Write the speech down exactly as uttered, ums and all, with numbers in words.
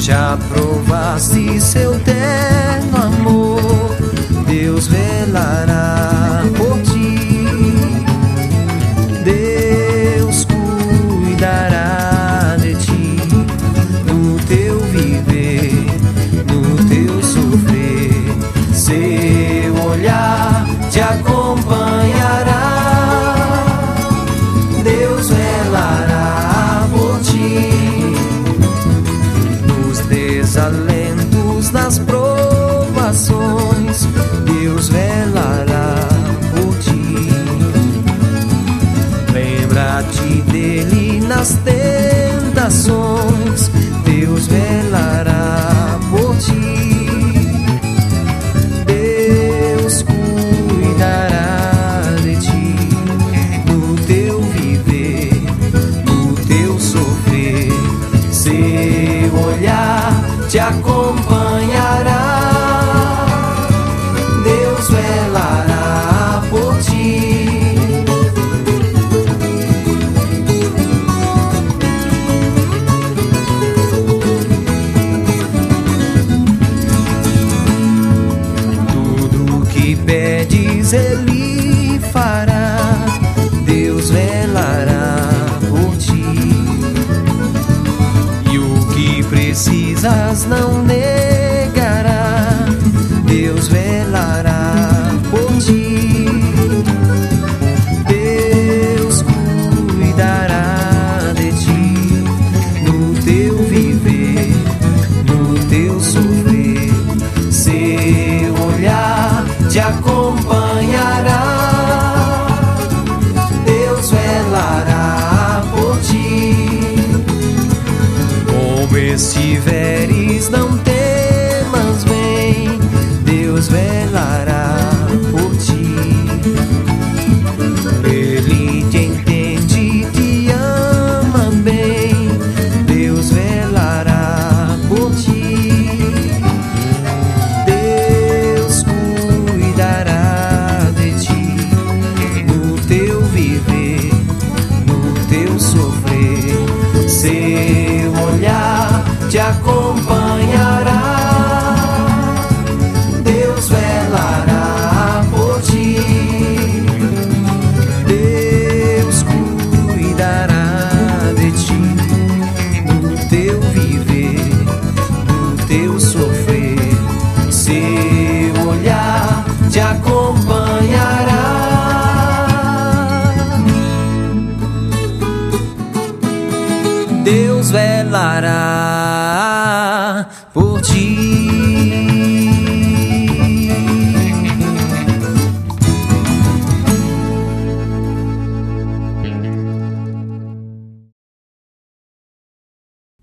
Já provaste seu terno amor, Deus velará por ti, Deus cuidará de ti, no teu viver, no teu sofrer, seu olhar te acompanhará, Deus velará por ti. Desalentos, nas provações, Deus velará por ti. Lembra-te dele nas tentações, Deus velará por ti. Deus cuidará de ti, no teu viver, no teu sofrer, seu olhar te acompanhará, Deus velará por ti. Tudo que pedes Ele fará, Deus velará por ti. Precisas não negará, Deus velará por ti. Deus cuidará de ti, no teu viver, no teu sofrer, seu olhar te acompanhará, Deus velará por ti. Como estiveres, não temas, vem, Deus velará por ti. Ele te entende, te ama bem, Deus velará por ti. Deus cuidará de ti, no teu viver, no teu sofrer, seu olhar te acompanha.